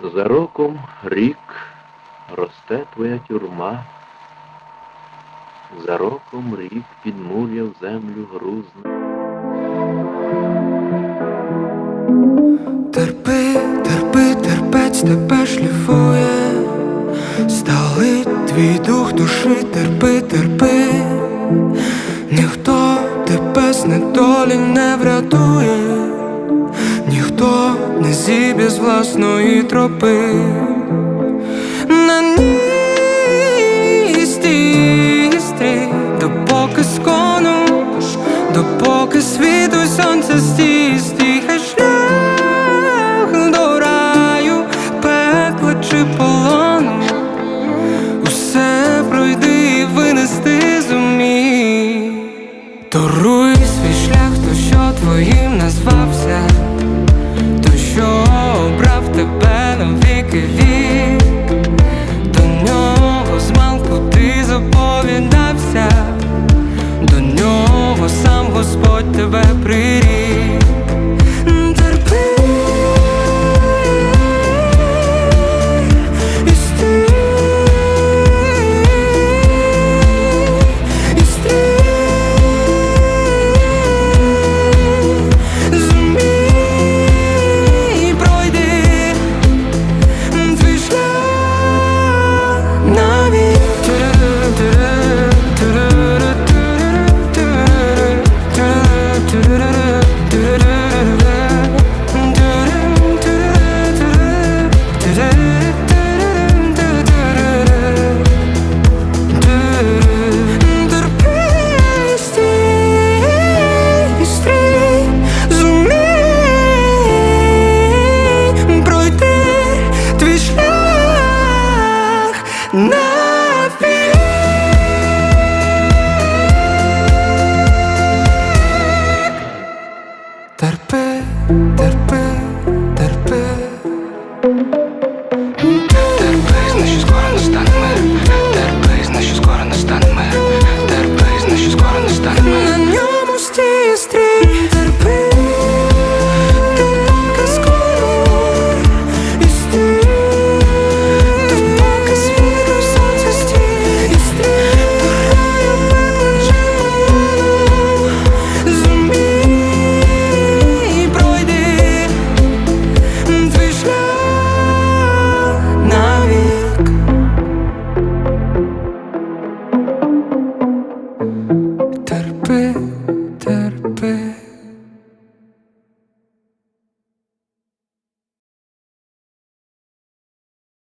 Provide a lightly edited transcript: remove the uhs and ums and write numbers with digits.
За роком рік росте твоя тюрма, за роком рік підмуряв землю грузно. Терпи, терпи, терпець тебе шліфує, сталить твій дух душі, терпи, терпи, ніхто тебе з недолі не врятує, ніхто не зіб'є з власної тропи. На ній стій, допоки скону, допоки світу сонце стій.